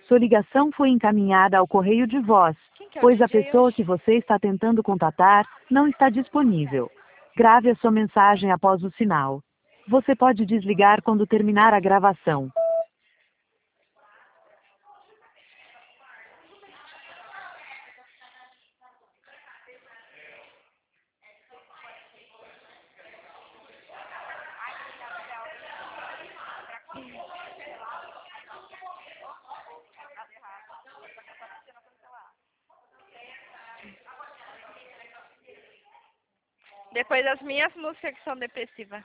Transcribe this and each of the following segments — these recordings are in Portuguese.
Sua ligação foi encaminhada ao correio de voz, Quem que é o pois a DJ pessoa hoje? que você está tentando contatar não está disponível. Grave a sua mensagem após o sinal. Você pode desligar quando terminar a gravação. Depois das minhas músicas que são depressivas.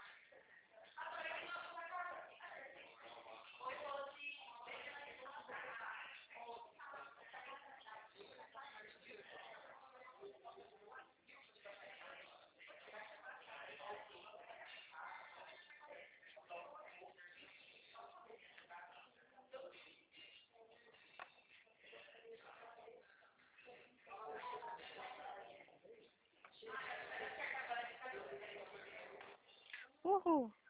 Uhul.